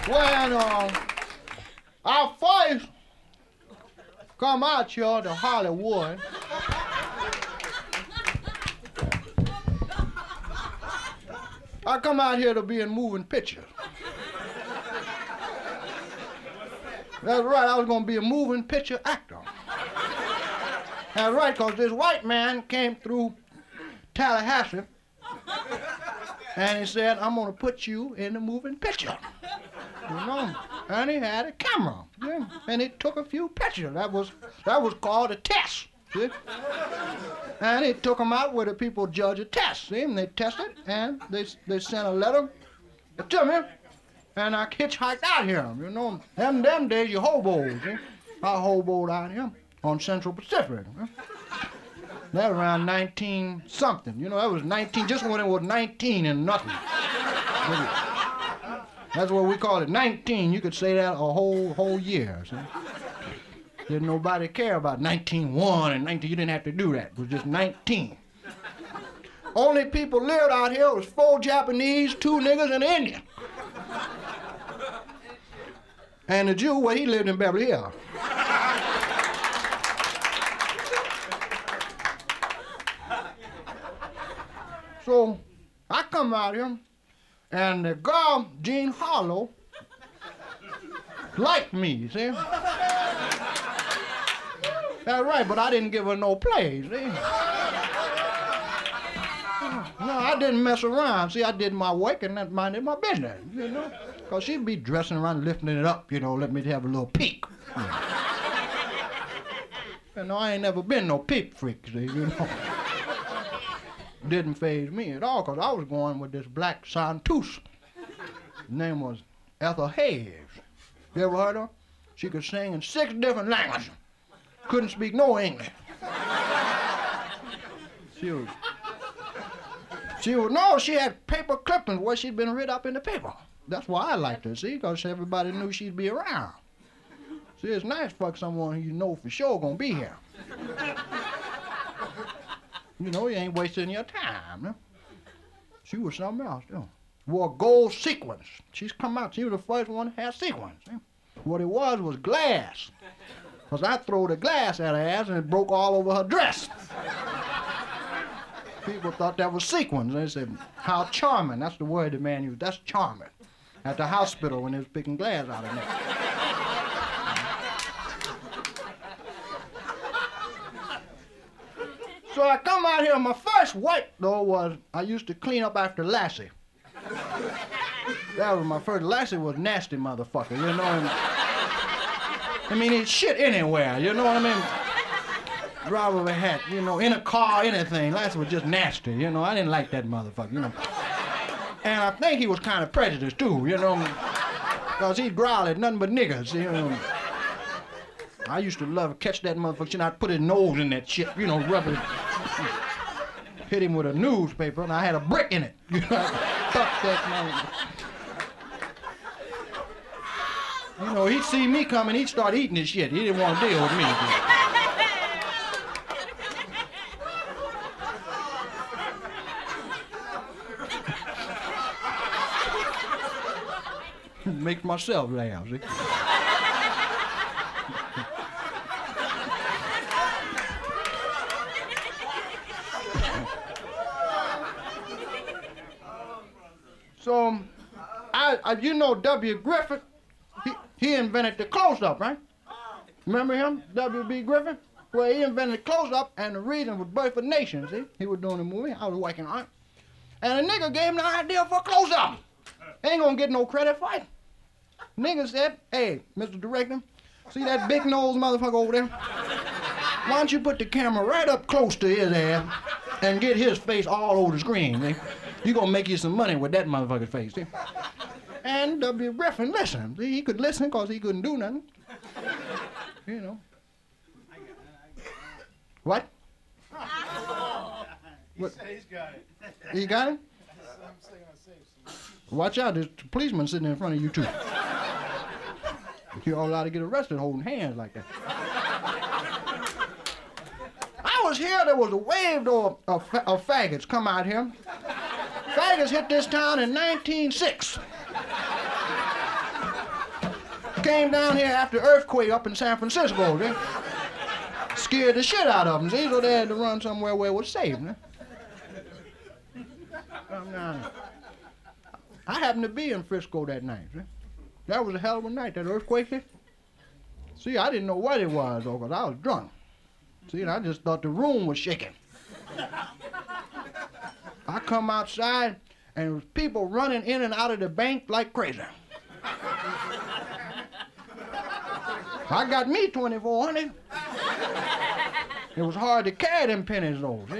When I first come out here to Hollywood, I come out here to be in moving pictures. That's right, I was going to be a moving picture actor. That's right, because this white man came through Tallahassee and he said, I'm going to put you in a moving picture. You know, and he had a camera, yeah, and he took a few pictures. That was called a test, see? And he took them out where the people judge a test, see? And they tested, and they sent a letter to me, and I hitchhiked out here, you know. Them days you hoboed, see? I hoboed out here on Central Pacific. That was around 19-something, you know, that was 19, just when it was 19 and nothing. That's what we call it, 19. You could say that a whole year. See? Didn't nobody care about 19-1 and 19. You didn't have to do that. It was just 19. Only people lived out here was 4 Japanese, 2 niggas, and an Indian. And the Jew, well, he lived in Beverly Hills. So I come out here. And the girl, Jean Harlow, liked me, you see? That's right, but I didn't give her no play, see? No, I didn't mess around. See, I did my work and that minded my business, you know? Because she'd be dressing around, lifting it up, you know, let me have a little peek. You know, I ain't never been no peep freak, see, you know? Didn't faze me at all, because I was going with this black chanteuse. Her name was Ethel Hayes. You ever heard her? She could sing in 6 different languages. Couldn't speak no English. She had paper clippings where she'd been writ up in the paper. That's why I liked her, see, because everybody knew she'd be around. See, it's nice to fuck someone who you know for sure gonna be here. You know, you ain't wasting your time. Huh? She was something else, too. Wore gold sequins. She's come out. She was the first one to have sequins. See? What it was glass. Because I threw the glass at her ass and it broke all over her dress. People thought that was sequins. They said, how charming. That's the word the man used. That's charming. At the hospital when they was picking glass out of her neck. So I come out here, my first work, though, was I used to clean up after Lassie. That was my first. Lassie was nasty motherfucker, you know. I mean, he'd shit anywhere, you know what I mean? Drop of a hat, you know, in a car, anything. Lassie was just nasty, you know. I didn't like that motherfucker, you know. And I think he was kind of prejudiced, too, you know, because he'd growl at nothing but niggas, you know. I used to love to catch that motherfucker, you know, I'd put his nose in that shit, you know, rub it. Hit him with a newspaper, and I had a brick in it. You know, fuck that man. You know, he'd see me coming, he'd start eating his shit. He didn't want to deal with me. Makes myself laugh, see? So, you know W. Griffith, he invented the close-up, right? Remember him, W.B. Griffith? Well, he invented the close-up, and the reason was Birth of Nations, see? He was doing the movie, I was working on it. And a nigga gave him the idea for a close-up. Ain't gonna get no credit for it. Nigga said, hey, Mr. Director, see that big nose motherfucker over there? Why don't you put the camera right up close to his ass and get his face all over the screen, see? You gonna make you some money with that motherfucker's face, see? And W. Griffin listened. See, he could listen because he couldn't do nothing. You know. What? What? He's got it. He got it? Watch out, there's a policeman sitting in front of you, too. You're all allowed to get arrested holding hands like that. I was here, there was a wave of faggots come out here. Faggots hit this town in 1906. came down here after the earthquake up in San Francisco. They scared the shit out of them. See, so they had to run somewhere where it was safe. I happened to be in Frisco that night. See? That was a hell of a night, that earthquake hit. See, I didn't know what it was, though, because I was drunk. See, and I just thought the room was shaking. I come outside, and there was people running in and out of the bank like crazy. I got me 2,400. It was hard to carry them pennies, though. See?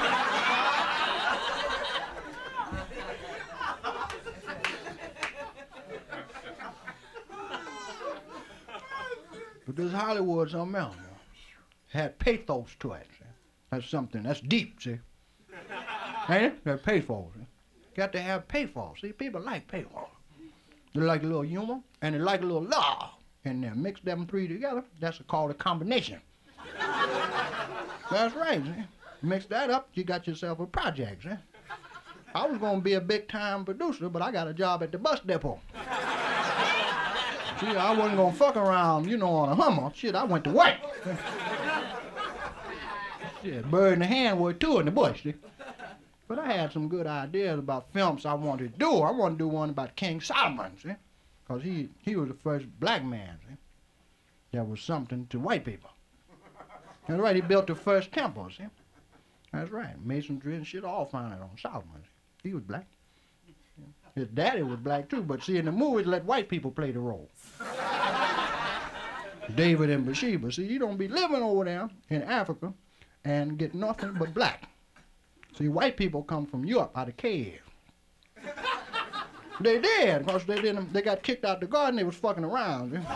But this Hollywood something else. Had pathos to it. See? That's something. That's deep, see? Ain't it? That pathos. See? Got to have pathos. See, people like pathos. They like a little humor, and they like a little love. And then mix them three together. That's called a combination. That's right, see? Mix that up, you got yourself a project, see? I was going to be a big-time producer, but I got a job at the bus depot. See, I wasn't going to fuck around, you know, on a Hummer. Shit, I went to work. Shit, bird in the hand worth two in the bush, see? But I had some good ideas about films I wanted to do. I wanted to do one about King Solomon, see? Because he was the first black man, see? That was something to white people. That's right, he built the first temple, see? That's right, masonry and shit all founded on Solomon. He was black. His daddy was black too, but see, in the movies, let white people play the role. David and Bathsheba. See, you don't be living over there in Africa and get nothing but black. See, white people come from Europe out of caves. They did, because they got kicked out the garden, they was fucking around. See?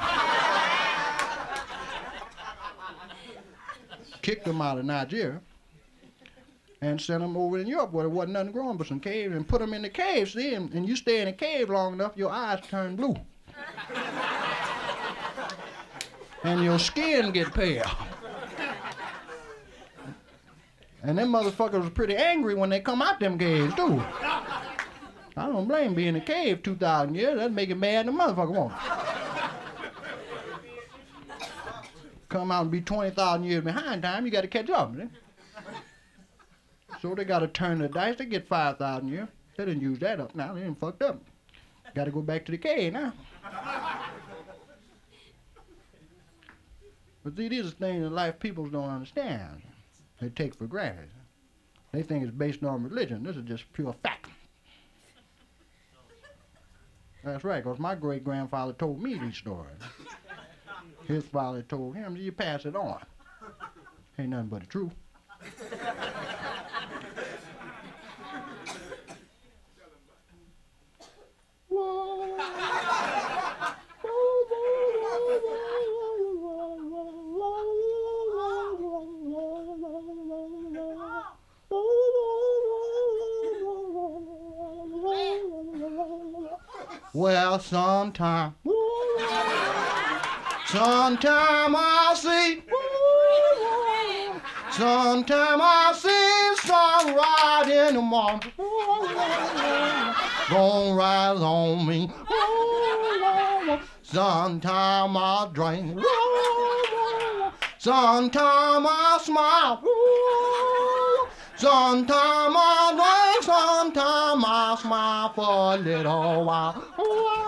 Kicked them out of Nigeria and sent them over in Europe where there wasn't nothing growing but some caves and put them in the cave, see, and you stay in a cave long enough, your eyes turn blue. And your skin get pale. And them motherfuckers was pretty angry when they come out them caves, too. I don't blame being in a cave 2,000 years. That'd make it mad the motherfucker won't. Come out and be 20,000 years behind time, you got to catch up. See? So they got to turn the dice. They get 5,000 years. They didn't use that up now. They didn't fucked up. Got to go back to the cave now. But see, these are things in life people don't understand. They take for granted. They think it's based on religion. This is just pure fact. That's right, because my great-grandfather told me these stories. His father told him, you pass it on. Ain't nothing but the truth. Well, sometime I see, sometime I see sunrise in the morning, gonna rise on me. Sometime I drink, sometime I smile, sometime I drink, sometime I smile for a little while.